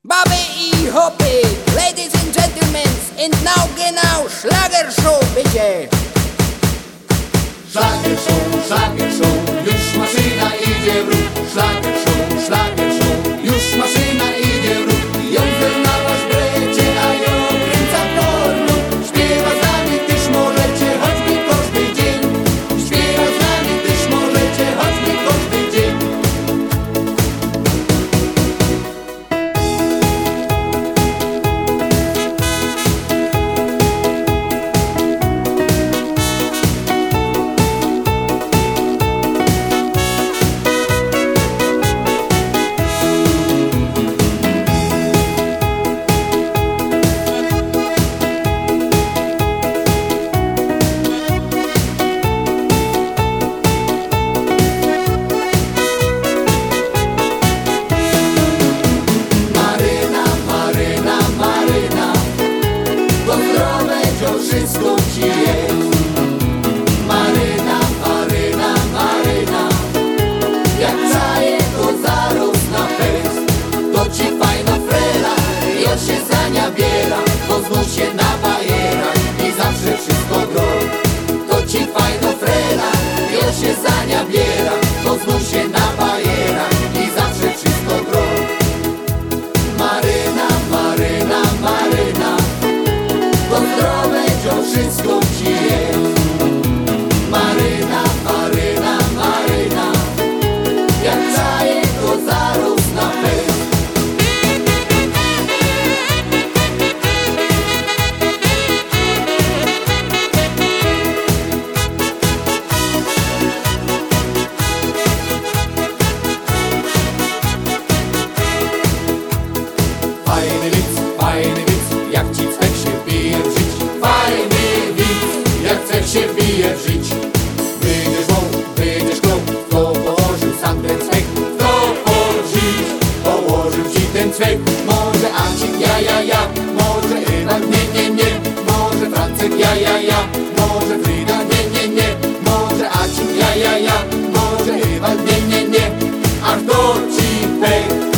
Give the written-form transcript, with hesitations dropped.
Baby i hopy, ladies and gentlemen, and now genau Schlagershow bitte. Szlagershow, już maszyna idzie w ruch. Szlagershow, już maszyna idzie w ruch. Jądzel na wasz brecie, a ją kręca porno. Śpiewa z nami też możecie, choćby każdy dzień. Śpiewa z nami też możecie, choćby każdy dzień. Wszystko ci jest. Maryna, jak caje to zaraz na fest. To ci fajna frela, ja się za nia biera, bo znów się na bajerach i zawsze wszystko gro. To ci fajna frela, ja się za nia biera, bo znów się na bajerach i zawsze wszystko gro. Maryna, to zdrowe wszystko ci jest. Maryna, jak caje to zaraz na fest. Fajny widz, jak ci cwek się bije w żyć. Fajny widz, jak cwek się bije w żyć. Wyjdziesz klął, kto położył sam ten cwek. Kto położył ci ten cwek. Może Acik, ja, może Ewan, nie. Może Francek, ja, może Fryda, nie. Może Acik, ja, może Ewan, nie. A kto ci pek?